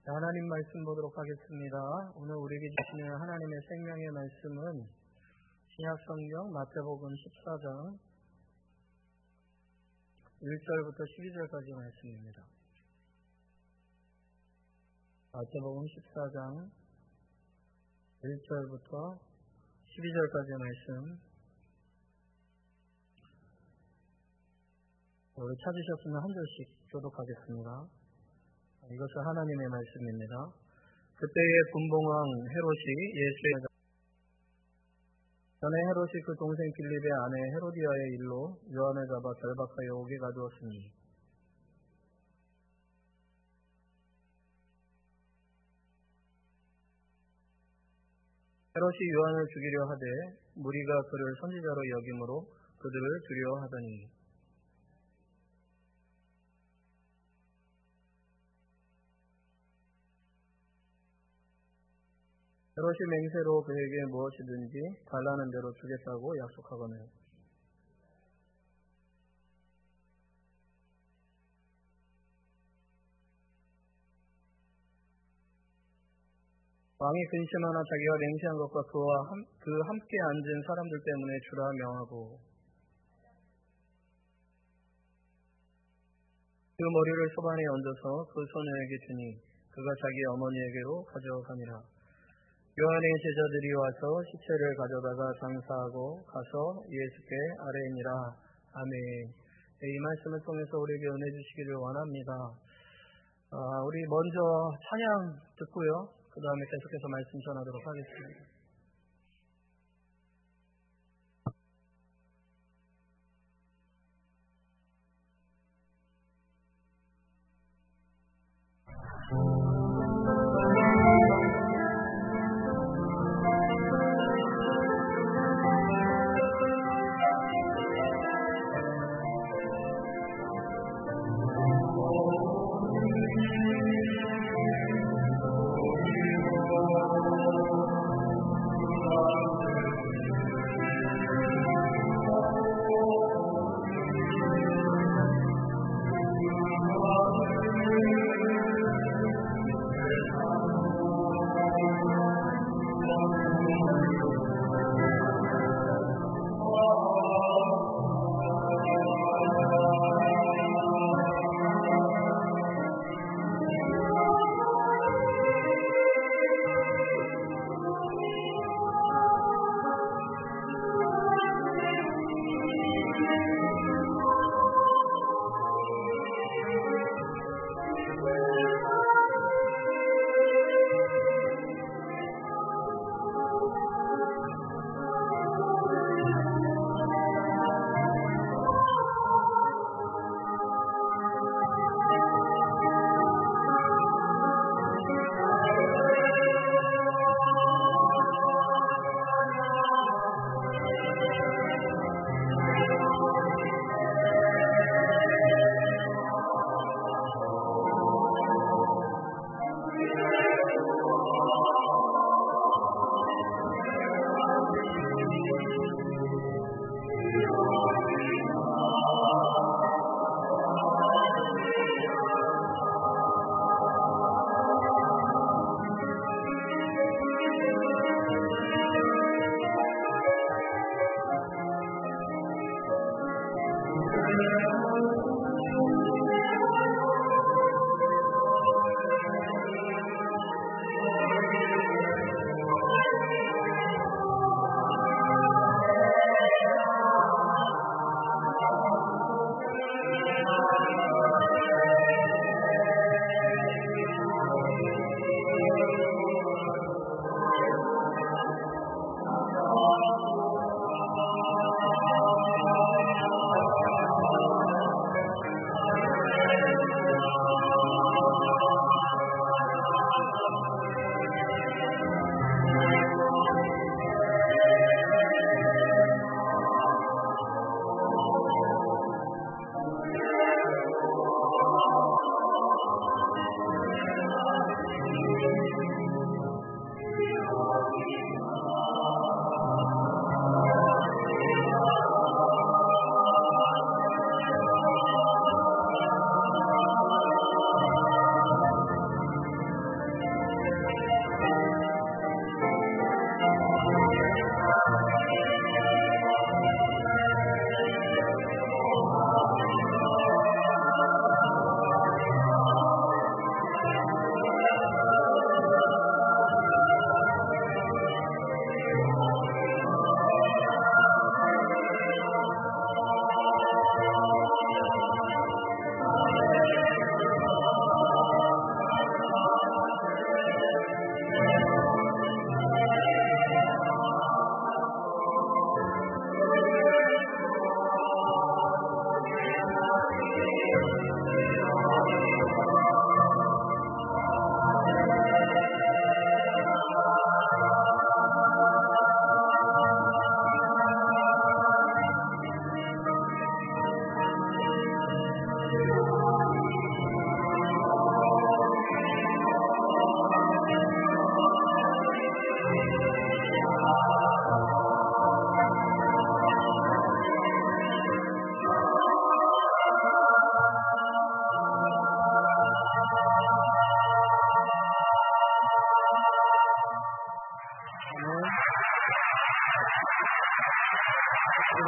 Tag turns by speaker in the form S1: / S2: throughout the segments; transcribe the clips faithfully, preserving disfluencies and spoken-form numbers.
S1: 하나님 말씀 보도록 하겠습니다. 오늘 우리에게 주시는 하나님의 생명의 말씀은 신약성경 마태복음 십사 장 일 절부터 십이 절까지 말씀입니다. 마태복음 십사 장 일 절부터 십이 절까지 말씀. 우리 찾으셨으면 한 절씩 교독하겠습니다. 이것은 하나님의 말씀입니다. 그때의 분봉왕 헤롯이 예수의 전에 헤롯이 그 동생 빌립의 아내 헤로디아의 일로 요한을 잡아 결박하여 옥에 가두었으니 헤롯이 요한을 죽이려 하되 무리가 그를 선지자로 여김으로 그들을 두려워하더니 헤롯이 맹세로 그에게 무엇이든지 달라는 대로 주겠다고 약속하거늘 왕이 근심하나 자기가 맹세한 것과 그와 함, 그 함께 앉은 사람들 때문에 주라 명하고 그 머리를 소반에 얹어서 그 소녀에게 주니 그가 자기 어머니에게로 가져가니라. 요한의 제자들이 와서 시체를 가져다가 장사하고 가서 예수께 아뢰니라. 아멘. 네, 이 말씀을 통해서 우리에게 은혜 주시기를 원합니다. 아, 우리 먼저 찬양 듣고요. 그 다음에 계속해서 말씀 전하도록 하겠습니다.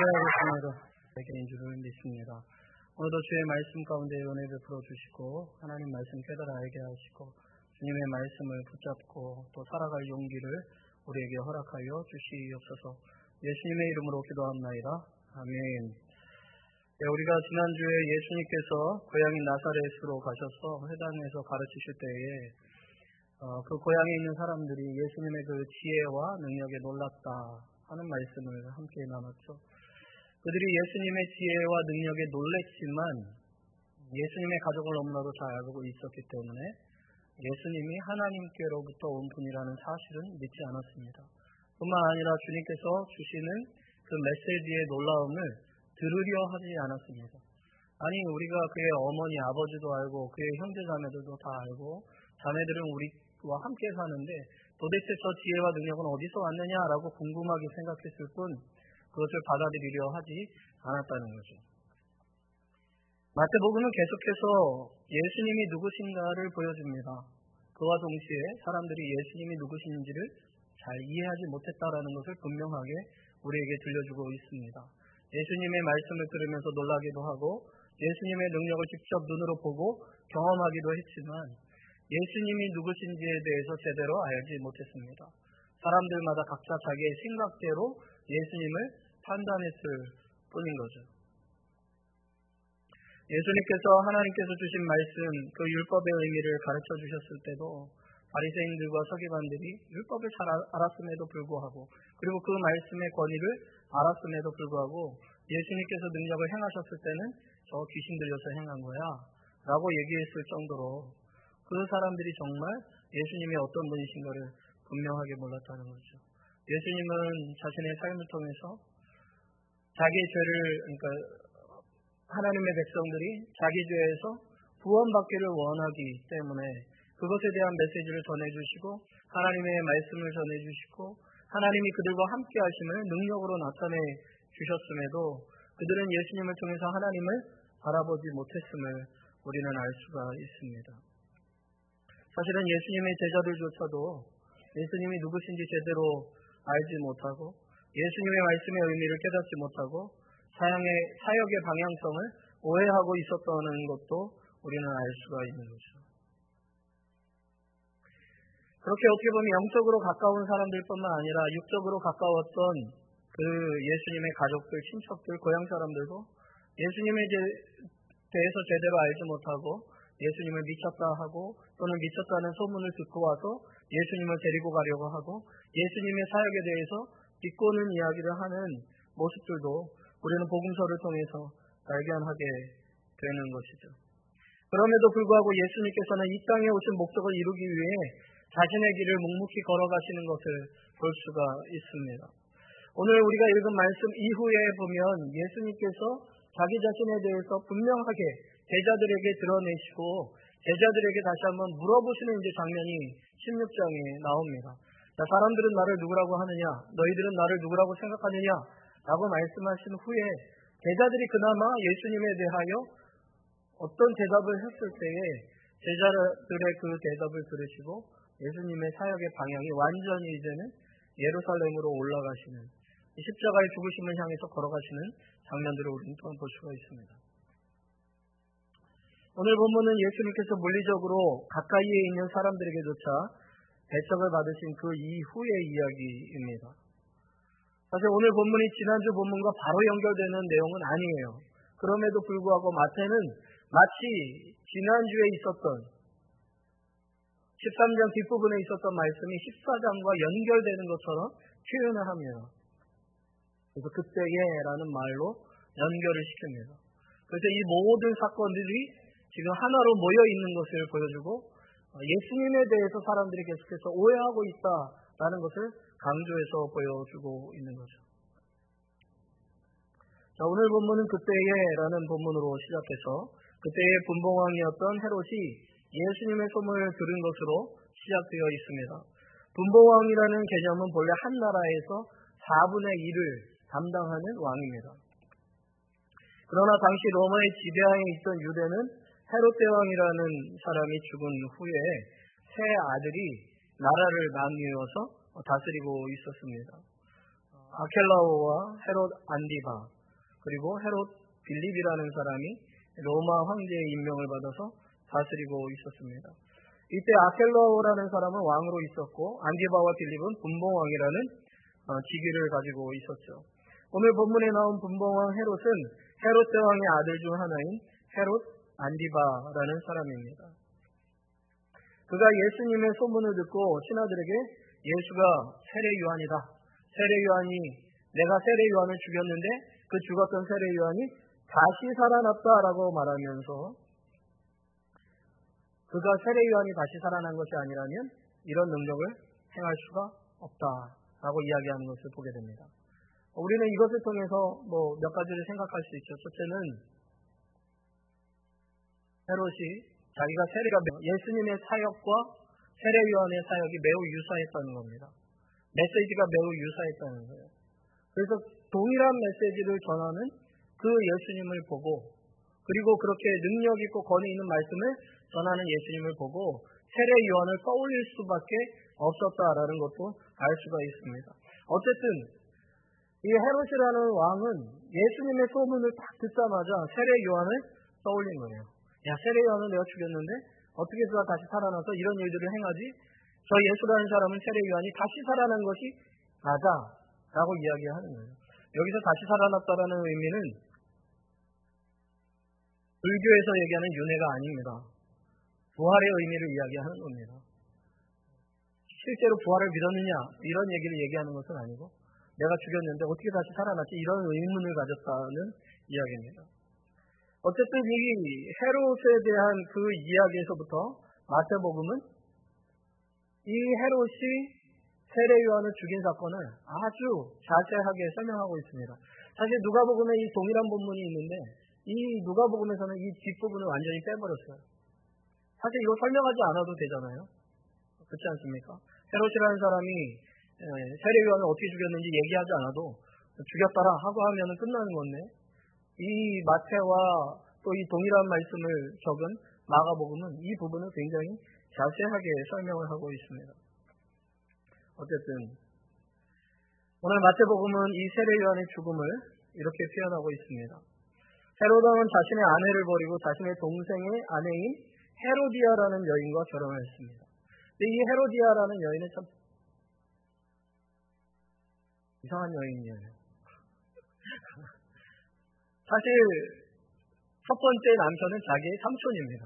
S1: 예배하겠습니다. 개인 줄을 믿습니다. 오늘도 주의 말씀 가운데 은혜 베풀어 주시고 하나님 말씀 깨달아 알게 하시고 주님의 말씀을 붙잡고 또 살아갈 용기를 우리에게 허락하여 주시옵소서. 예수님의 이름으로 기도합나이다. 아멘. 네, 우리가 지난주에 예수님께서 고향인 나사렛으로 가셔서 회당에서 가르치실 때에 어, 그 고향에 있는 사람들이 예수님의 그 지혜와 능력에 놀랐다 하는 말씀을 함께 나눴죠. 그들이 예수님의 지혜와 능력에 놀랬지만 예수님의 가족을 너무나도 잘 알고 있었기 때문에 예수님이 하나님께로부터 온 분이라는 사실은 믿지 않았습니다. 뿐만 아니라 주님께서 주시는 그 메시지의 놀라움을 들으려 하지 않았습니다. 아니 우리가 그의 어머니 아버지도 알고 그의 형제 자매들도 다 알고 자매들은 우리와 함께 사는데 도대체 저 지혜와 능력은 어디서 왔느냐라고 궁금하게 생각했을 뿐 그것을 받아들이려 하지 않았다는 거죠. 마태복음은 계속해서 예수님이 누구신가를 보여줍니다. 그와 동시에 사람들이 예수님이 누구신지를 잘 이해하지 못했다라는 것을 분명하게 우리에게 들려주고 있습니다. 예수님의 말씀을 들으면서 놀라기도 하고 예수님의 능력을 직접 눈으로 보고 경험하기도 했지만 예수님이 누구신지에 대해서 제대로 알지 못했습니다. 사람들마다 각자 자기의 생각대로 예수님을 판단했을 뿐인 거죠. 예수님께서 하나님께서 주신 말씀, 그 율법의 의미를 가르쳐 주셨을 때도 바리새인들과 서기관들이 율법을 잘 알았음에도 불구하고 그리고 그 말씀의 권위를 알았음에도 불구하고 예수님께서 능력을 행하셨을 때는 저 귀신 들려서 행한 거야 라고 얘기했을 정도로 그 사람들이 정말 예수님이 어떤 분이신가를 분명하게 몰랐다는 거죠. 예수님은 자신의 삶을 통해서 자기의 죄를, 그러니까 하나님의 백성들이 자기 죄에서 구원받기를 원하기 때문에 그것에 대한 메시지를 전해주시고 하나님의 말씀을 전해주시고 하나님이 그들과 함께 하심을 능력으로 나타내 주셨음에도 그들은 예수님을 통해서 하나님을 바라보지 못했음을 우리는 알 수가 있습니다. 사실은 예수님의 제자들조차도 예수님이 누구신지 제대로 알지 못하고 예수님의 말씀의 의미를 깨닫지 못하고 사역의, 사역의 방향성을 오해하고 있었다는 것도 우리는 알 수가 있는 거죠. 그렇게 어떻게 보면 영적으로 가까운 사람들뿐만 아니라 육적으로 가까웠던 그 예수님의 가족들, 친척들, 고향 사람들도 예수님에 대해서 제대로 알지 못하고 예수님을 미쳤다 하고 또는 미쳤다는 소문을 듣고 와서 예수님을 데리고 가려고 하고 예수님의 사역에 대해서 비꼬는 이야기를 하는 모습들도 우리는 복음서를 통해서 발견하게 되는 것이죠. 그럼에도 불구하고 예수님께서는 이 땅에 오신 목적을 이루기 위해 자신의 길을 묵묵히 걸어가시는 것을 볼 수가 있습니다. 오늘 우리가 읽은 말씀 이후에 보면 예수님께서 자기 자신에 대해서 분명하게 제자들에게 드러내시고 제자들에게 다시 한번 물어보시는 이제 장면이 십육 장에 나옵니다. 자, 사람들은 나를 누구라고 하느냐? 너희들은 나를 누구라고 생각하느냐? 라고 말씀하신 후에 제자들이 그나마 예수님에 대하여 어떤 대답을 했을 때에 제자들의 그 대답을 들으시고 예수님의 사역의 방향이 완전히 이제는 예루살렘으로 올라가시는 십자가의 죽으심을 향해서 걸어가시는 장면들을 우리는 또한 볼 수가 있습니다. 오늘 본문은 예수님께서 물리적으로 가까이에 있는 사람들에게조차 대접을 받으신 그 이후의 이야기입니다. 사실 오늘 본문이 지난주 본문과 바로 연결되는 내용은 아니에요. 그럼에도 불구하고 마태는 마치 지난주에 있었던 십삼 장 뒷부분에 있었던 말씀이 십사 장과 연결되는 것처럼 표현을 합니다. 그래서 그때에 라는 말로 연결을 시킵니다. 그래서 이 모든 사건들이 지금 하나로 모여 있는 것을 보여주고 예수님에 대해서 사람들이 계속해서 오해하고 있다라는 것을 강조해서 보여주고 있는 거죠. 자, 오늘 본문은 그때에라는 본문으로 시작해서 그때의 분봉왕이었던 헤롯이 예수님의 소문을 들은 것으로 시작되어 있습니다. 분봉왕이라는 개념은 본래 한 나라에서 사분의 일을 담당하는 왕입니다. 그러나 당시 로마의 지배하에 있던 유대는 헤롯 대왕이라는 사람이 죽은 후에 세 아들이 나라를 나뉘어서 다스리고 있었습니다. 아켈라오와 헤롯 안디바 그리고 헤롯 빌립이라는 사람이 로마 황제의 임명을 받아서 다스리고 있었습니다. 이때 아켈라오라는 사람은 왕으로 있었고 안디바와 빌립은 분봉왕이라는 직위를 가지고 있었죠. 오늘 본문에 나온 분봉왕 헤롯은 헤롯 대왕의 아들 중 하나인 헤롯 안디바라는 사람입니다. 그가 예수님의 소문을 듣고 신하들에게 예수가 세례 요한이다. 세례 요한이 내가 세례 요한을 죽였는데 그 죽었던 세례 요한이 다시 살아났다라고 말하면서 그가 세례 요한이 다시 살아난 것이 아니라면 이런 능력을 행할 수가 없다라고 이야기하는 것을 보게 됩니다. 우리는 이것을 통해서 뭐 몇 가지를 생각할 수 있죠. 첫째는 헤롯이 자기가 세례가 예수님의 사역과 세례 요한의 사역이 매우 유사했다는 겁니다. 메시지가 매우 유사했다는 거예요. 그래서 동일한 메시지를 전하는 그 예수님을 보고 그리고 그렇게 능력 있고 권위 있는 말씀을 전하는 예수님을 보고 세례 요한을 떠올릴 수밖에 없었다라는 것도 알 수가 있습니다. 어쨌든 이 헤롯이라는 왕은 예수님의 소문을 딱 듣자마자 세례 요한을 떠올린 거예요. 야, 세례 요한을 내가 죽였는데 어떻게 그가 다시 살아나서 이런 일들을 행하지? 저 예수라는 사람은 세례 요한이 다시 살아난 것이 맞아라고 이야기하는 거예요. 여기서 다시 살아났다라는 의미는 불교에서 얘기하는 윤회가 아닙니다. 부활의 의미를 이야기하는 겁니다. 실제로 부활을 믿었느냐 이런 얘기를 얘기하는 것은 아니고 내가 죽였는데 어떻게 다시 살아났지 이런 의문을 가졌다는 이야기입니다. 어쨌든 이 헤롯에 대한 그 이야기에서부터 마태복음은 이 헤롯이 세례 요한을 죽인 사건을 아주 자세하게 설명하고 있습니다. 사실 누가복음에 이 동일한 본문이 있는데 이 누가복음에서는 이 뒷부분을 완전히 빼버렸어요. 사실 이거 설명하지 않아도 되잖아요. 그렇지 않습니까? 헤롯이라는 사람이 세례 요한을 어떻게 죽였는지 얘기하지 않아도 죽였더라 하고 하면 끝나는 건데 이 마태와 또 이 동일한 말씀을 적은 마가복음은 이 부분을 굉장히 자세하게 설명을 하고 있습니다. 어쨌든 오늘 마태복음은 이 세례 요한의 죽음을 이렇게 표현하고 있습니다. 헤롯왕은 자신의 아내를 버리고 자신의 동생의 아내인 헤로디아라는 여인과 결혼을 했습니다. 근데 이 헤로디아라는 여인은 참 이상한 여인이에요. 사실 첫 번째 남편은 자기의 삼촌입니다.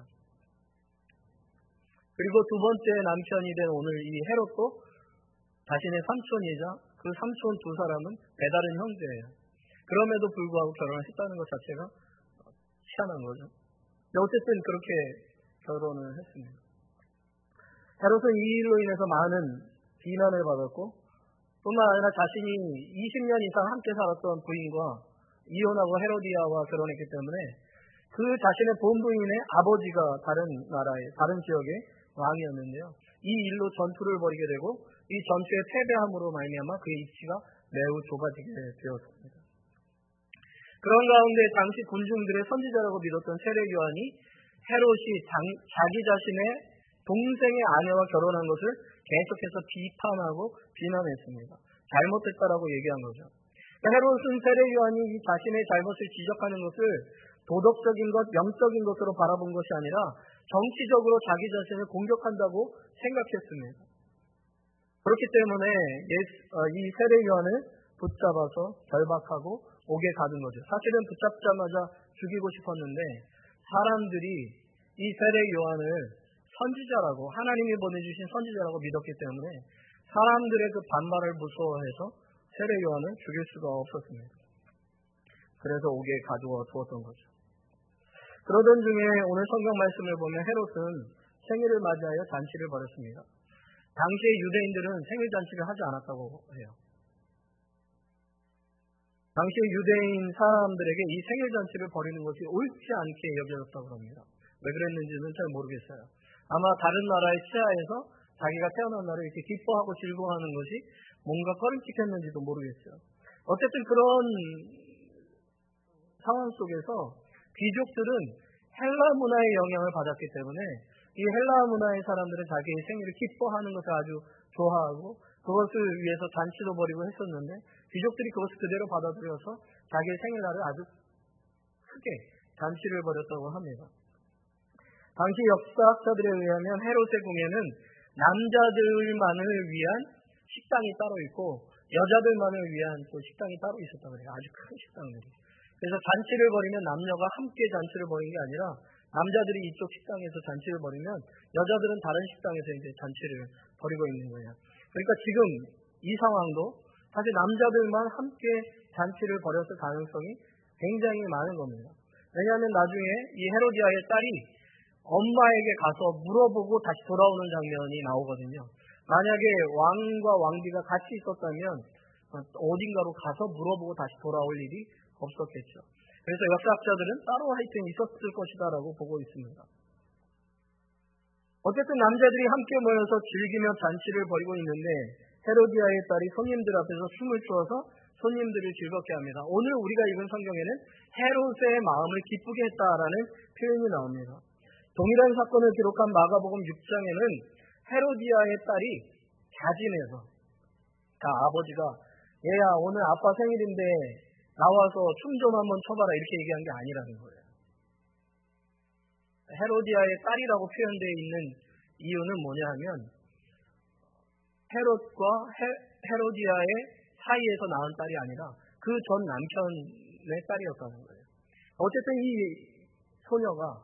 S1: 그리고 두 번째 남편이 된 오늘 이 헤롯도 자신의 삼촌이자 그 삼촌 두 사람은 배다른 형제예요. 그럼에도 불구하고 결혼을 했다는 것 자체가 희한한 거죠. 근데 어쨌든 그렇게 결혼을 했습니다. 헤롯은 이 일로 인해서 많은 비난을 받았고 뿐만 아니라 자신이 이십 년 이상 함께 살았던 부인과 이혼하고 헤로디아와 결혼했기 때문에 그 자신의 본부인의 아버지가 다른 나라의 다른 지역의 왕이었는데요. 이 일로 전투를 벌이게 되고 이 전투에 패배함으로 말미암아 그의 입지가 매우 좁아지게 되었습니다. 그런 가운데 당시 군중들의 선지자라고 믿었던 세례 요한이 헤롯이 당, 자기 자신의 동생의 아내와 결혼한 것을 계속해서 비판하고 비난했습니다. 잘못했다라고 얘기한 거죠. 헤롯은 세례 요한이 자신의 잘못을 지적하는 것을 도덕적인 것, 영적인 것으로 바라본 것이 아니라 정치적으로 자기 자신을 공격한다고 생각했습니다. 그렇기 때문에 이 세례 요한을 붙잡아서 결박하고 옥에 가둔 거죠. 사실은 붙잡자마자 죽이고 싶었는데 사람들이 이 세례 요한을 선지자라고 하나님이 보내주신 선지자라고 믿었기 때문에 사람들의 그 반발을 무서워해서 세례 요한을 죽일 수가 없었습니다. 그래서 옥에 가두어 두었던 거죠. 그러던 중에 오늘 성경 말씀을 보면 헤롯은 생일을 맞이하여 잔치를 벌였습니다. 당시의 유대인들은 생일 잔치를 하지 않았다고 해요. 당시 유대인 사람들에게 이 생일 잔치를 벌이는 것이 옳지 않게 여겨졌다고 합니다. 왜 그랬는지는 잘 모르겠어요. 아마 다른 나라의 치하에서 자기가 태어난 날을 이렇게 기뻐하고 즐거워하는 것이 뭔가 꺼림칙했는지도 모르겠어요. 어쨌든 그런 상황 속에서 귀족들은 헬라 문화의 영향을 받았기 때문에 이 헬라 문화의 사람들은 자기의 생일을 기뻐하는 것을 아주 좋아하고 그것을 위해서 잔치도 벌이고 했었는데 귀족들이 그것을 그대로 받아들여서 자기의 생일날을 아주 크게 잔치를 벌였다고 합니다. 당시 역사학자들에 의하면 헤롯의 궁에는 남자들만을 위한 식당이 따로 있고 여자들만을 위한 또 식당이 따로 있었다고 해요. 아주 큰 식당들이. 그래서 잔치를 벌이면 남녀가 함께 잔치를 벌인 게 아니라 남자들이 이쪽 식당에서 잔치를 벌이면 여자들은 다른 식당에서 이제 잔치를 벌이고 있는 거예요. 그러니까 지금 이 상황도 사실 남자들만 함께 잔치를 벌였을 가능성이 굉장히 많은 겁니다. 왜냐하면 나중에 이 헤로디아의 딸이 엄마에게 가서 물어보고 다시 돌아오는 장면이 나오거든요. 만약에 왕과 왕비가 같이 있었다면 어딘가로 가서 물어보고 다시 돌아올 일이 없었겠죠. 그래서 역사학자들은 따로 하여튼 있었을 것이다라고 보고 있습니다. 어쨌든 남자들이 함께 모여서 즐기며 잔치를 벌이고 있는데 헤로디아의 딸이 손님들 앞에서 춤을 추어서 손님들을 즐겁게 합니다. 오늘 우리가 읽은 성경에는 헤롯의 마음을 기쁘게 했다라는 표현이 나옵니다. 동일한 사건을 기록한 마가복음 육 장에는 헤로디아의 딸이 자진해서 자 아버지가 얘야 오늘 아빠 생일인데 나와서 춤 좀 한번 춰봐라 이렇게 얘기한 게 아니라는 거예요. 헤로디아의 딸이라고 표현되어 있는 이유는 뭐냐 하면 헤롯과 헤, 헤로디아의 사이에서 낳은 딸이 아니라 그 전 남편의 딸이었다는 거예요. 어쨌든 이 소녀가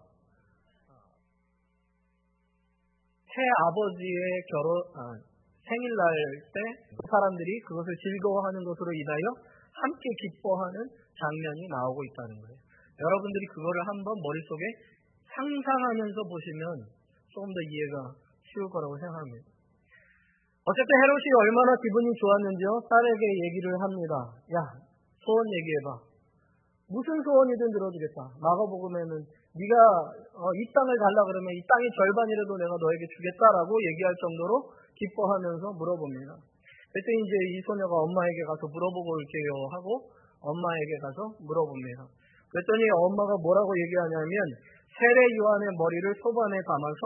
S1: 새 아버지의 결혼, 아, 생일날 때 사람들이 그것을 즐거워하는 것으로 인하여 함께 기뻐하는 장면이 나오고 있다는 거예요. 여러분들이 그거를 한번 머릿속에 상상하면서 보시면 조금 더 이해가 쉬울 거라고 생각합니다. 어쨌든 헤롯이 얼마나 기분이 좋았는지요. 딸에게 얘기를 합니다. 야, 소원 얘기해봐. 무슨 소원이든 들어주겠다. 마가복음에는 네가 어, 이 땅을 달라 그러면 이 땅의 절반이라도 내가 너에게 주겠다라고 얘기할 정도로 기뻐하면서 물어봅니다. 그때 이제 이 소녀가 엄마에게 가서 물어보고 올게요 하고 엄마에게 가서 물어봅니다. 그랬더니 엄마가 뭐라고 얘기하냐면 세례 요한의 머리를 소반에 담아서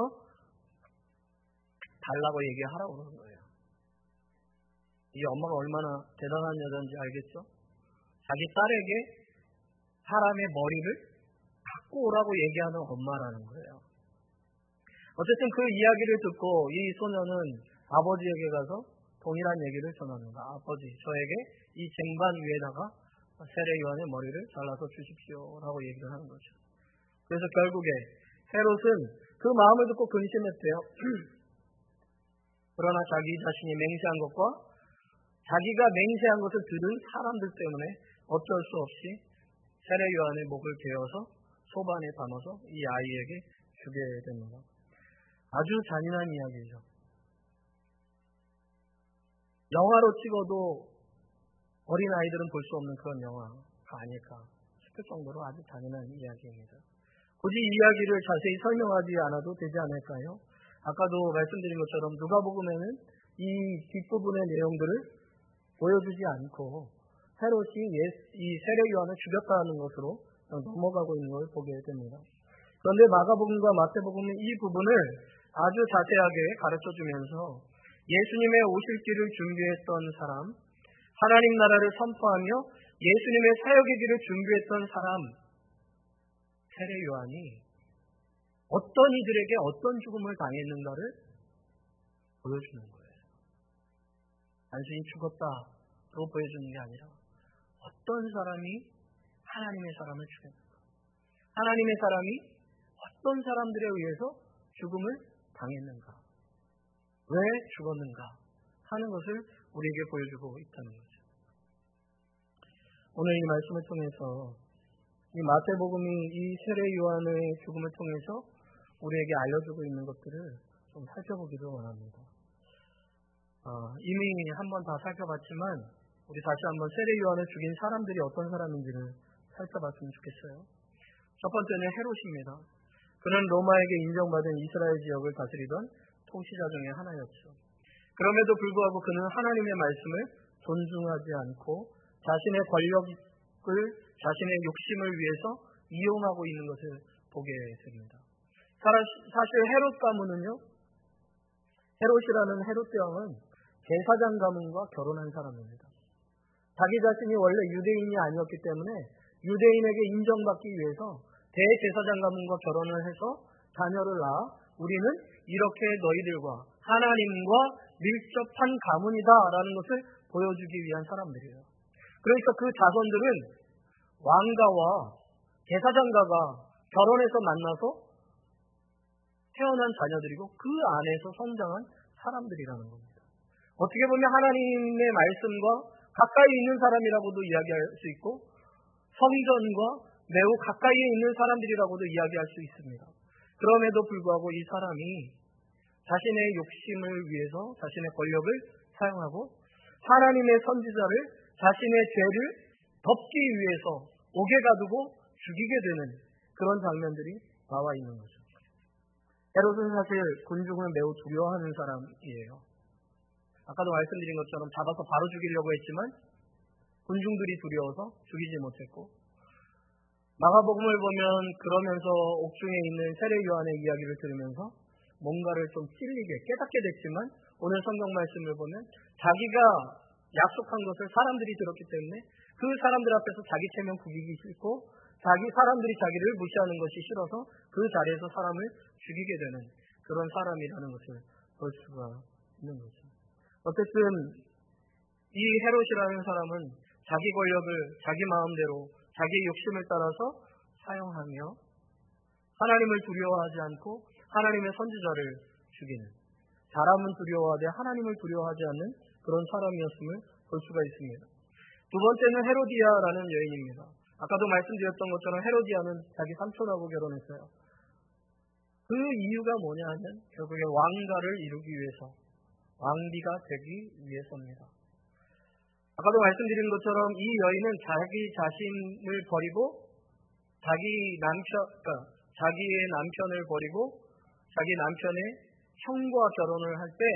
S1: 달라고 얘기하라고 그러는 거예요. 이 엄마가 얼마나 대단한 여자인지 알겠죠? 자기 딸에게 사람의 머리를 갖고 오라고 얘기하는 엄마라는 거예요. 어쨌든 그 이야기를 듣고 이 소녀는 아버지에게 가서 동일한 얘기를 전합니다. 아버지, 저에게 이 쟁반 위에다가 세례 요한의 머리를 잘라서 주십시오라고 얘기를 하는 거죠. 그래서 결국에 헤롯은 그 마음을 듣고 근심했대요. 그러나 자기 자신이 맹세한 것과 자기가 맹세한 것을 들은 사람들 때문에 어쩔 수 없이 세례 요한의 목을 베어서 소반에 담아서 이 아이에게 주게 됩니다. 아주 잔인한 이야기죠. 영화로 찍어도 어린아이들은 볼 수 없는 그런 영화가 아닐까 싶을 정도로 아주 잔인한 이야기입니다. 굳이 이 이야기를 자세히 설명하지 않아도 되지 않을까요? 아까도 말씀드린 것처럼 누가복음에는 이 뒷부분의 내용들을 보여주지 않고 헤롯이 이 세례 요한을 죽였다는 것으로 넘어가고 있는 걸 보게 됩니다. 그런데 마가복음과 마태복음은 이 부분을 아주 자세하게 가르쳐주면서 예수님의 오실 길을 준비했던 사람, 하나님 나라를 선포하며 예수님의 사역의 길을 준비했던 사람, 세례 요한이 어떤 이들에게 어떤 죽음을 당했는가를 보여주는 거예요. 단순히 죽었다로 보여주는 게 아니라 어떤 사람이 하나님의 사람을 죽였는가, 하나님의 사람이 어떤 사람들에 의해서 죽음을 당했는가, 왜 죽었는가 하는 것을 우리에게 보여주고 있다는 거죠. 오늘 이 말씀을 통해서 이 마태복음이 이 세례 요한의 죽음을 통해서 우리에게 알려주고 있는 것들을 좀 살펴보기도 원합니다. 어, 이미 한번 다 살펴봤지만 우리 다시 한번 세례 요한을 죽인 사람들이 어떤 사람인지를 살펴봤으면 좋겠어요. 첫 번째는 헤롯입니다. 그는 로마에게 인정받은 이스라엘 지역을 다스리던 통치자 중에 하나였죠. 그럼에도 불구하고 그는 하나님의 말씀을 존중하지 않고 자신의 권력을 자신의 욕심을 위해서 이용하고 있는 것을 보게 됩니다. 사실 헤롯 가문은요, 헤롯이라는 헤롯 왕은 제사장 가문과 결혼한 사람입니다. 자기 자신이 원래 유대인이 아니었기 때문에 유대인에게 인정받기 위해서 대제사장 가문과 결혼을 해서 자녀를 낳아 우리는 이렇게 너희들과 하나님과 밀접한 가문이다라는 것을 보여주기 위한 사람들이에요. 그러니까 그 자손들은 왕가와 제사장가가 결혼해서 만나서 태어난 자녀들이고 그 안에서 성장한 사람들이라는 겁니다. 어떻게 보면 하나님의 말씀과 가까이 있는 사람이라고도 이야기할 수 있고 성전과 매우 가까이에 있는 사람들이라고도 이야기할 수 있습니다. 그럼에도 불구하고 이 사람이 자신의 욕심을 위해서 자신의 권력을 사용하고 하나님의 선지자를 자신의 죄를 덮기 위해서 옥에 가두고 죽이게 되는 그런 장면들이 나와 있는 거죠. 헤롯은 사실 군중을 매우 두려워하는 사람이에요. 아까도 말씀드린 것처럼 잡아서 바로 죽이려고 했지만 군중들이 두려워서 죽이지 못했고 마가복음을 보면 그러면서 옥중에 있는 세례 요한의 이야기를 들으면서 뭔가를 좀 찔리게 깨닫게 됐지만 오늘 성경 말씀을 보면 자기가 약속한 것을 사람들이 들었기 때문에 그 사람들 앞에서 자기 체면 구기기 싫고 자기 사람들이 자기를 무시하는 것이 싫어서 그 자리에서 사람을 죽이게 되는 그런 사람이라는 것을 볼 수가 있는 거죠. 어쨌든 이 헤롯이라는 사람은 자기 권력을 자기 마음대로 자기 욕심을 따라서 사용하며 하나님을 두려워하지 않고 하나님의 선지자를 죽이는 사람은 두려워하되 하나님을 두려워하지 않는 그런 사람이었음을 볼 수가 있습니다. 두 번째는 헤로디아라는 여인입니다. 아까도 말씀드렸던 것처럼 헤로디아는 자기 삼촌하고 결혼했어요. 그 이유가 뭐냐 하면 결국에 왕가를 이루기 위해서 왕비가 되기 위해서입니다. 아까도 말씀드린 것처럼 이 여인은 자기 자신을 버리고 자기 남편, 그러니까 자기의 남편을 버리고 자기 남편의 형과 결혼을 할 때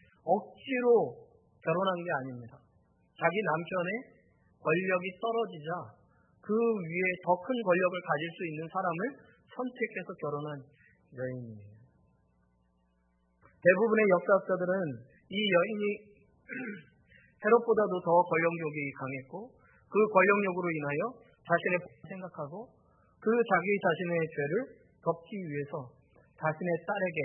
S1: 억지로 결혼한 게 아닙니다. 자기 남편의 권력이 떨어지자 그 위에 더 큰 권력을 가질 수 있는 사람을 선택해서 결혼한 여인이에요. 대부분의 역사학자들은 이 여인이 헤롯보다도 더 권력욕이 강했고 그 권력욕으로 인하여 자신의 생각하고 그 자기 자신의 죄를 덮기 위해서 자신의 딸에게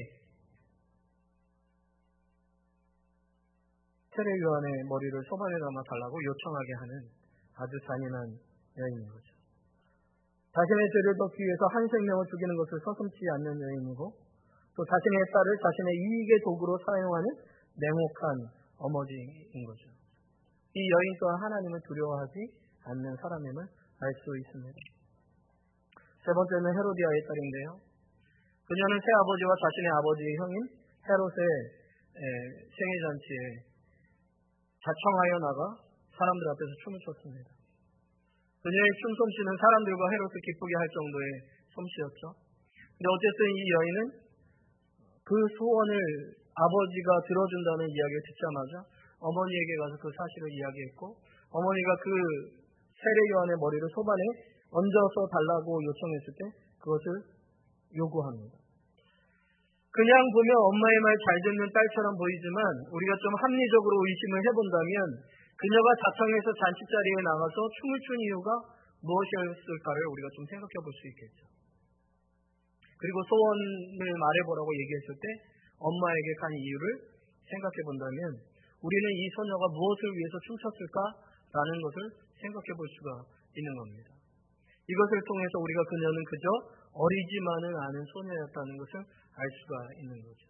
S1: 세례 요한의 머리를 소반에 감아 달라고 요청하게 하는 아주 잔인한 여인인 거죠. 자신의 죄를 덮기 위해서 한 생명을 죽이는 것을 서슴지 않는 여인이고 또 자신의 딸을 자신의 이익의 도구로 사용하는 냉혹한 어머니인 거죠. 이 여인 또한 하나님을 두려워하지 않는 사람임을 알 수 있습니다. 세 번째는 헤로디아의 딸인데요. 그녀는 새아버지와 자신의 아버지의 형인 헤롯의 생일잔치에 자청하여 나가 사람들 앞에서 춤을 췄습니다. 그녀의 춤솜씨는 사람들과 헤롯을 기쁘게 할 정도의 솜씨였죠. 근데 어쨌든 이 여인은 그 소원을 아버지가 들어준다는 이야기를 듣자마자 어머니에게 가서 그 사실을 이야기했고 어머니가 그 세례 요한의 머리를 소반에 얹어서 달라고 요청했을 때 그것을 요구합니다. 그냥 보면 엄마의 말 잘 듣는 딸처럼 보이지만 우리가 좀 합리적으로 의심을 해본다면 그녀가 자청해서 잔치자리에 나가서 춤을 춘 이유가 무엇이었을까를 우리가 좀 생각해 볼 수 있겠죠. 그리고 소원을 말해보라고 얘기했을 때 엄마에게 간 이유를 생각해 본다면 우리는 이 소녀가 무엇을 위해서 춤췄을까라는 것을 생각해 볼 수가 있는 겁니다. 이것을 통해서 우리가 그녀는 그저 어리지만은 않은 소녀였다는 것을 알 수가 있는 거죠.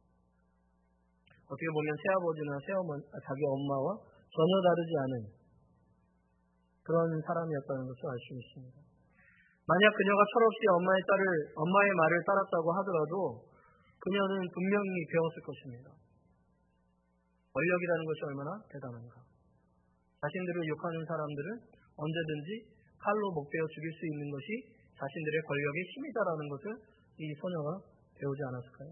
S1: 어떻게 보면 새아버지나 새어머니, 자기 엄마와 전혀 다르지 않은 그런 사람이었다는 것을 알 수 있습니다. 만약 그녀가 철없이 엄마의 딸을, 엄마의 말을 따랐다고 하더라도 그녀는 분명히 배웠을 것입니다. 권력이라는 것이 얼마나 대단한가. 자신들을 욕하는 사람들은 언제든지 칼로 목베어 죽일 수 있는 것이 자신들의 권력의 힘이다라는 것을 이 소녀가 배우지 않았을까요?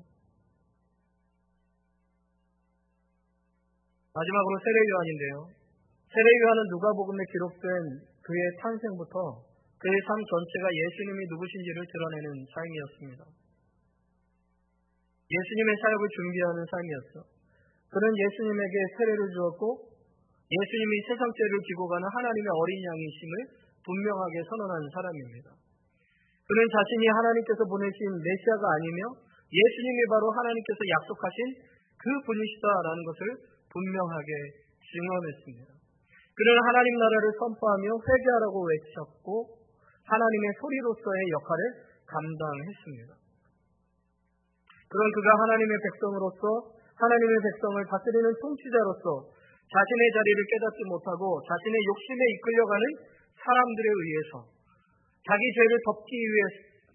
S1: 마지막으로 세례 요한인데요. 세례 요한은 누가복음에 기록된 그의 탄생부터 그의 삶 전체가 예수님이 누구신지를 드러내는 삶이었습니다. 예수님의 사역을 준비하는 삶이었죠. 그는 예수님에게 세례를 주었고 예수님이 세상 죄를 지고 가는 하나님의 어린 양이심을 분명하게 선언한 사람입니다. 그는 자신이 하나님께서 보내신 메시아가 아니며 예수님이 바로 하나님께서 약속하신 그 분이시다라는 것을 분명하게 증언했습니다. 그는 하나님 나라를 선포하며 회개하라고 외쳤고 하나님의 소리로서의 역할을 감당했습니다. 그런 그가 하나님의 백성으로서 하나님의 백성을 다스리는 통치자로서 자신의 자리를 깨닫지 못하고 자신의 욕심에 이끌려가는 사람들에 의해서 자기 죄를 덮기 위해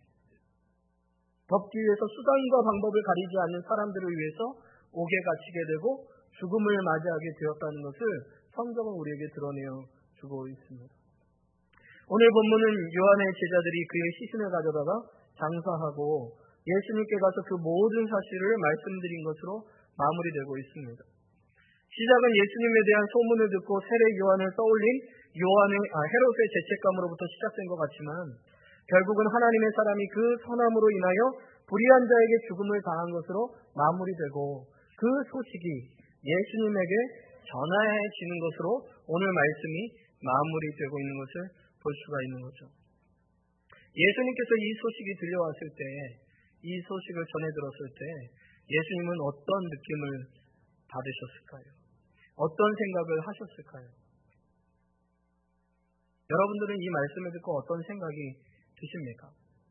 S1: 덮기 위해서 수단과 방법을 가리지 않는 사람들을 위해서 옥에 갇히게 되고 죽음을 맞이하게 되었다는 것을 성경은 우리에게 드러내어 주고 있습니다. 오늘 본문은 요한의 제자들이 그의 시신을 가져다가 장사하고 예수님께 가서 그 모든 사실을 말씀드린 것으로 마무리되고 있습니다. 시작은 예수님에 대한 소문을 듣고 세례 요한을 떠올린 요한의 아, 헤롯의 죄책감으로부터 시작된 것 같지만 결국은 하나님의 사람이 그 선함으로 인하여 불의한 자에게 죽음을 당한 것으로 마무리되고 그 소식이 예수님에게 전해지는 것으로 오늘 말씀이 마무리되고 있는 것을 볼 수가 있는 거죠. 예수님께서 이 소식이 들려왔을 때, 이 소식을 전해 들었을 때 예수님은 어떤 느낌을 받으셨을까요? 어떤 생각을 하셨을까요? 여러분들은 이 말씀을 듣고 어떤 생각이 드십니까?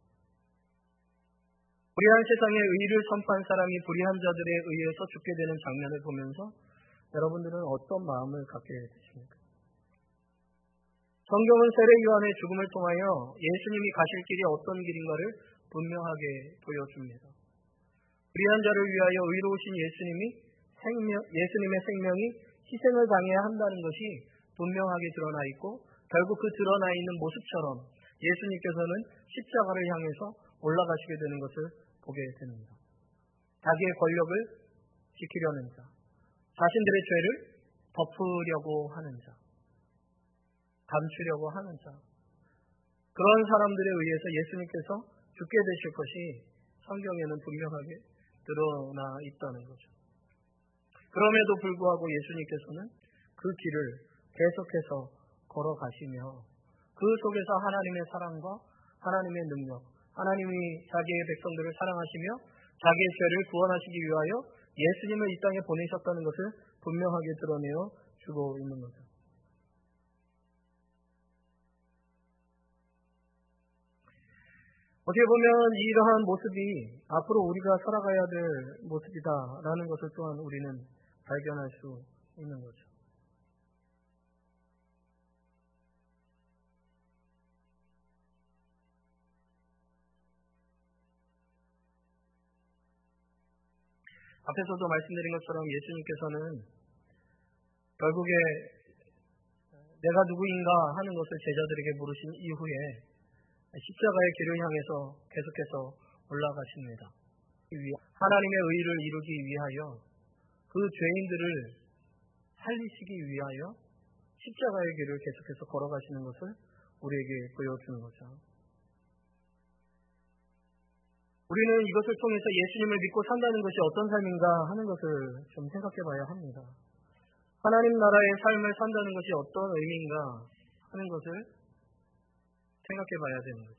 S1: 불의한 세상에 의를 선포한 사람이 불의한 자들에 의해서 죽게 되는 장면을 보면서 여러분들은 어떤 마음을 갖게 되십니까? 성경은 세례 요한의 죽음을 통하여 예수님이 가실 길이 어떤 길인가를 분명하게 보여줍니다. 불의한 자를 위하여 의로우신 예수님이 생명, 예수님의 생명이 희생을 당해야 한다는 것이 분명하게 드러나 있고 결국 그 드러나 있는 모습처럼 예수님께서는 십자가를 향해서 올라가시게 되는 것을 보게 됩니다. 자기의 권력을 지키려는 자, 자신들의 죄를 덮으려고 하는 자, 감추려고 하는 자, 그런 사람들에 의해서 예수님께서 죽게 되실 것이 성경에는 분명하게 드러나 있다는 거죠. 그럼에도 불구하고 예수님께서는 그 길을 계속해서 걸어가시며 그 속에서 하나님의 사랑과 하나님의 능력, 하나님이 자기의 백성들을 사랑하시며 자기의 죄를 구원하시기 위하여 예수님을 이 땅에 보내셨다는 것을 분명하게 드러내어 주고 있는 거죠. 어떻게 보면 이러한 모습이 앞으로 우리가 살아가야 될 모습이다라는 것을 또한 우리는 발견할 수 있는 거죠. 앞에서도 말씀드린 것처럼 예수님께서는 결국에 내가 누구인가 하는 것을 제자들에게 물으신 이후에 십자가의 길을 향해서 계속해서 올라가십니다. 하나님의 의를 이루기 위하여 그 죄인들을 살리시기 위하여 십자가의 길을 계속해서 걸어가시는 것을 우리에게 보여주는 거죠. 우리는 이것을 통해서 예수님을 믿고 산다는 것이 어떤 삶인가 하는 것을 좀 생각해 봐야 합니다. 하나님 나라의 삶을 산다는 것이 어떤 의미인가 하는 것을 생각해 봐야 되는 거죠.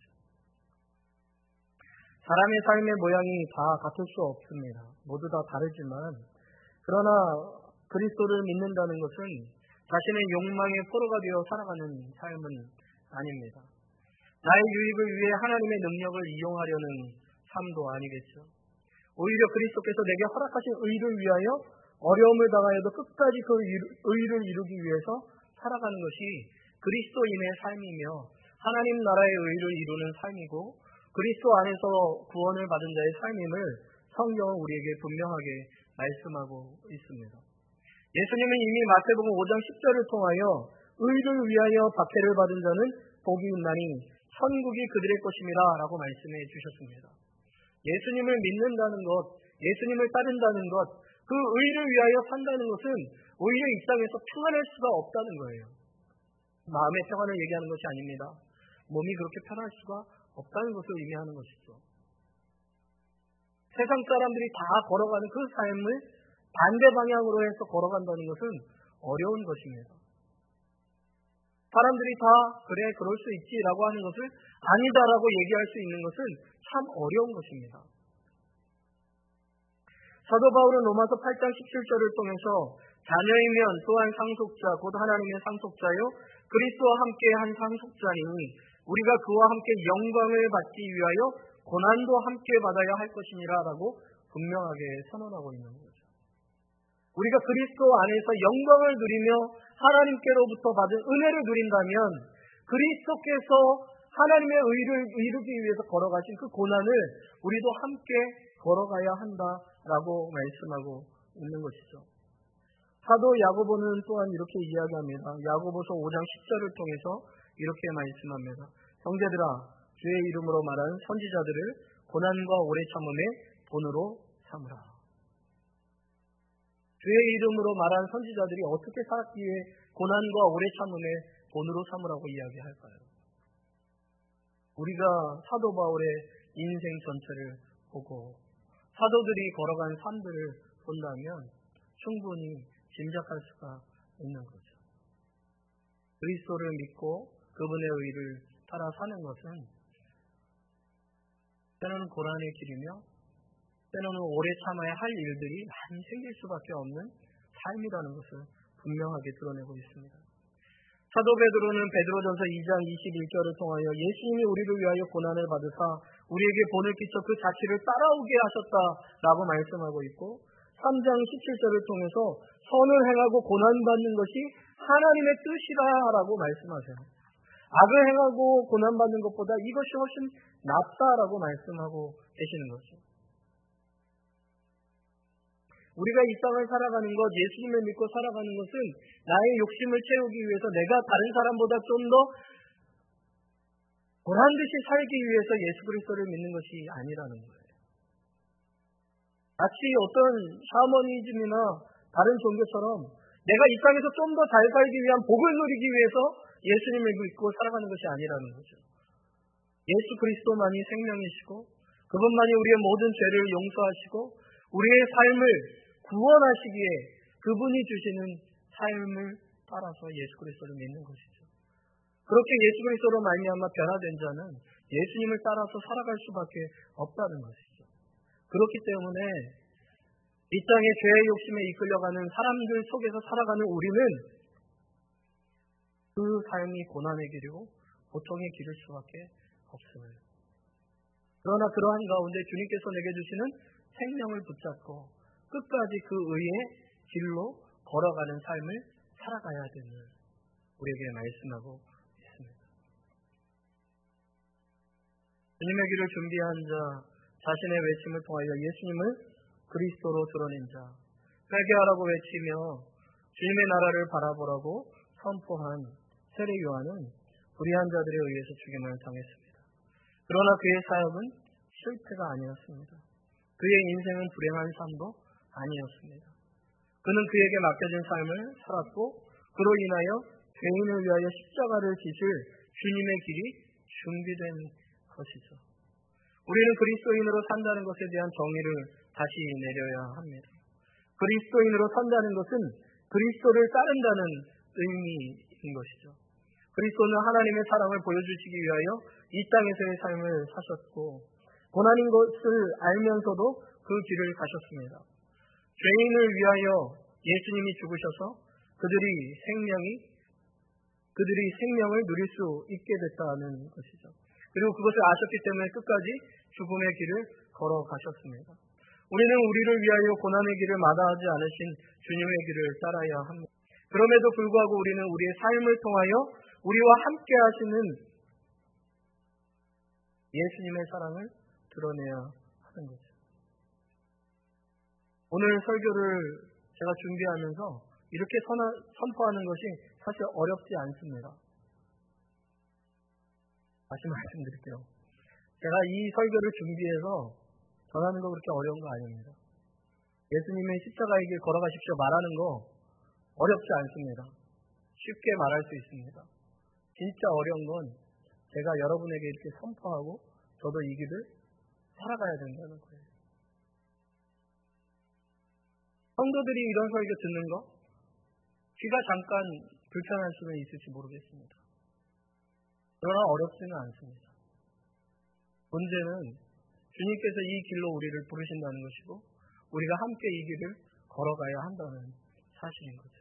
S1: 사람의 삶의 모양이 다 같을 수 없습니다. 모두 다 다르지만 그러나 그리스도를 믿는다는 것은 자신의 욕망의 포로가 되어 살아가는 삶은 아닙니다. 나의 유익을 위해 하나님의 능력을 이용하려는 삶도 아니겠죠. 오히려 그리스도께서 내게 허락하신 의를 위하여 어려움을 당하여도 끝까지 그 의를 이루기 위해서 살아가는 것이 그리스도인의 삶이며 하나님 나라의 의를 이루는 삶이고 그리스도 안에서 구원을 받은 자의 삶임을 성경은 우리에게 분명하게 말씀하고 있습니다. 예수님은 이미 마태복음 오 장 십 절을 통하여 의를 위하여 박해를 받은 자는 복이 있나니 천국이 그들의 것임이라 라고 말씀해 주셨습니다. 예수님을 믿는다는 것, 예수님을 따른다는 것, 그 의를 위하여 산다는 것은 오히려 이 땅에서 평안할 수가 없다는 거예요. 마음의 평안을 얘기하는 것이 아닙니다. 몸이 그렇게 편할 수가 없다는 것을 의미하는 것이죠. 세상 사람들이 다 걸어가는 그 삶을 반대 방향으로 해서 걸어간다는 것은 어려운 것입니다. 사람들이 다 그래 그럴 수 있지라고 하는 것을 아니다라고 얘기할 수 있는 것은 참 어려운 것입니다. 사도 바울은 로마서 팔 장 십칠 절을 통해서 자녀이면 또한 상속자 곧 하나님의 상속자요 그리스도와 함께 한 상속자니 우리가 그와 함께 영광을 받기 위하여 고난도 함께 받아야 할 것이니라 라고 분명하게 선언하고 있는 거죠. 우리가 그리스도 안에서 영광을 누리며 하나님께로부터 받은 은혜를 누린다면 그리스도께서 하나님의 의를 이루기 위해서 걸어가신 그 고난을 우리도 함께 걸어가야 한다라고 말씀하고 있는 것이죠. 사도 야고보는 또한 이렇게 이야기합니다. 야고보서 오 장 십 절을 통해서 이렇게 말씀합니다. 형제들아 주의 이름으로 말하는 선지자들을 고난과 오래 참음의 본으로 삼으라. 주의 이름으로 말한 선지자들이 어떻게 살았기에 고난과 오래 참음의 본으로 삼으라고 이야기할까요? 우리가 사도 바울의 인생 전체를 보고 사도들이 걸어간 삶들을 본다면 충분히 짐작할 수가 있는 거죠. 그리스도를 믿고 그분의 의를 따라 사는 것은 때로는 고난의 길이며 때로는 오래 참아야 할 일들이 많이 생길 수밖에 없는 삶이라는 것을 분명하게 드러내고 있습니다. 사도 베드로는 베드로전서 이 장 이십일 절을 통하여 예수님이 우리를 위하여 고난을 받으사 우리에게 본을 끼쳐 그 자취를 따라오게 하셨다라고 말씀하고 있고 삼 장 십칠 절을 통해서 선을 행하고 고난받는 것이 하나님의 뜻이라라고 말씀하세요. 악을 행하고 고난받는 것보다 이것이 훨씬 낫다라고 말씀하고 계시는 거죠. 우리가 이 땅을 살아가는 것, 예수님을 믿고 살아가는 것은 나의 욕심을 채우기 위해서 내가 다른 사람보다 좀 더 보란듯이 살기 위해서 예수 그리스도를 믿는 것이 아니라는 거예요. 마치 어떤 샤머니즘이나 다른 종교처럼 내가 이 땅에서 좀 더 잘 살기 위한 복을 누리기 위해서 예수님을 믿고 살아가는 것이 아니라는 거죠. 예수 그리스도만이 생명이시고 그분만이 우리의 모든 죄를 용서하시고 우리의 삶을 구원하시기에 그분이 주시는 삶을 따라서 예수 그리스도를 믿는 것이죠. 그렇게 예수 그리스도로 말미암아 변화된 자는 예수님을 따라서 살아갈 수밖에 없다는 것이죠. 그렇기 때문에 이 땅의 죄의 욕심에 이끌려가는 사람들 속에서 살아가는 우리는 그 삶이 고난의 길이고 고통의 길일 수밖에 없습니다. 그러나 그러한 가운데 주님께서 내게 주시는 생명을 붙잡고 끝까지 그 의의 길로 걸어가는 삶을 살아가야 되는 우리에게 말씀하고 있습니다. 주님의 길을 준비한 자, 자신의 외침을 통하여 예수님을 그리스도로 드러낸 자, 회개하라고 외치며 주님의 나라를 바라보라고 선포한 세례 요한은 불의한 자들에 의해서 죽임을 당했습니다. 그러나 그의 사역은 실패가 아니었습니다. 그의 인생은 불행한 삶도 아니었습니다. 그는 그에게 맡겨진 삶을 살았고 그로 인하여 죄인을 위하여 십자가를 지실 주님의 길이 준비된 것이죠. 우리는 그리스도인으로 산다는 것에 대한 정의를 다시 내려야 합니다. 그리스도인으로 산다는 것은 그리스도를 따른다는 의미인 것이죠. 그리스도는 하나님의 사랑을 보여주시기 위하여 이 땅에서의 삶을 사셨고 고난인 것을 알면서도 그 길을 가셨습니다. 죄인을 위하여 예수님이 죽으셔서 그들이 생명이 그들이 생명을 누릴 수 있게 됐다는 것이죠. 그리고 그것을 아셨기 때문에 끝까지 죽음의 길을 걸어가셨습니다. 우리는 우리를 위하여 고난의 길을 마다하지 않으신 주님의 길을 따라야 합니다. 그럼에도 불구하고 우리는 우리의 삶을 통하여 우리와 함께 하시는 예수님의 사랑을 드러내야 하는 거죠. 오늘 설교를 제가 준비하면서 이렇게 선포하는 것이 사실 어렵지 않습니다. 다시 말씀드릴게요. 제가 이 설교를 준비해서 전하는 거 그렇게 어려운 거 아닙니다. 예수님의 십자가의 길 걸어가십시오 말하는 거 어렵지 않습니다. 쉽게 말할 수 있습니다. 진짜 어려운 건 제가 여러분에게 이렇게 선포하고 저도 이 길을 살아가야 된다는 거예요. 성도들이 이런 설교 듣는 거 귀가 잠깐 불편할 수는 있을지 모르겠습니다. 그러나 어렵지는 않습니다. 문제는 주님께서 이 길로 우리를 부르신다는 것이고 우리가 함께 이 길을 걸어가야 한다는 사실인 거죠.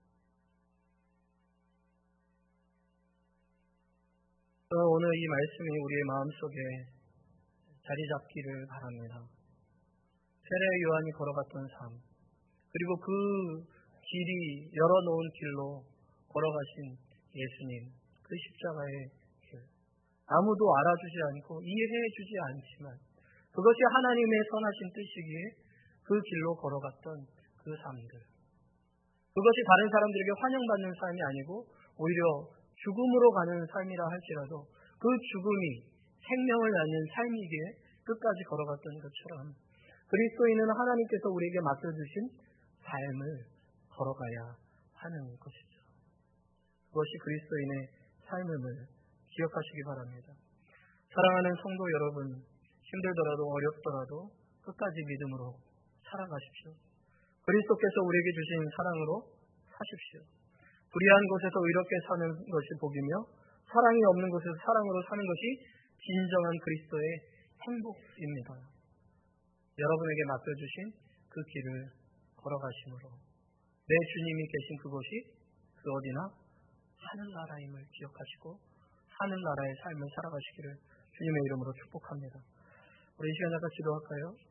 S1: 오늘 이 말씀이 우리의 마음속에 자리 잡기를 바랍니다. 세례 요한이 걸어갔던 삶, 그리고 그 길이 열어놓은 길로 걸어가신 예수님, 그 십자가의 길. 아무도 알아주지 않고 이해해주지 않지만 그것이 하나님의 선하신 뜻이기에 그 길로 걸어갔던 그 삶들. 그것이 다른 사람들에게 환영받는 삶이 아니고 오히려 죽음으로 가는 삶이라 할지라도 그 죽음이 생명을 낳는 삶이기에 끝까지 걸어갔던 것처럼 그리스도인은 하나님께서 우리에게 맡겨주신 삶을 걸어가야 하는 것이죠. 그것이 그리스도인의 삶임을 기억하시기 바랍니다. 사랑하는 성도 여러분, 힘들더라도 어렵더라도 끝까지 믿음으로 살아가십시오. 그리스도께서 우리에게 주신 사랑으로 사십시오. 불의한 곳에서 이렇게 사는 것이 복이며 사랑이 없는 곳에서 사랑으로 사는 것이 진정한 그리스도의 행복입니다. 여러분에게 맡겨주신 그 길을 걸어가심으로 내 주님이 계신 그곳이 그 어디나 하늘나라임을 기억하시고 하늘나라의 삶을 살아가시기를 주님의 이름으로 축복합니다. 우리 이 시간 잠깐 기도할까요?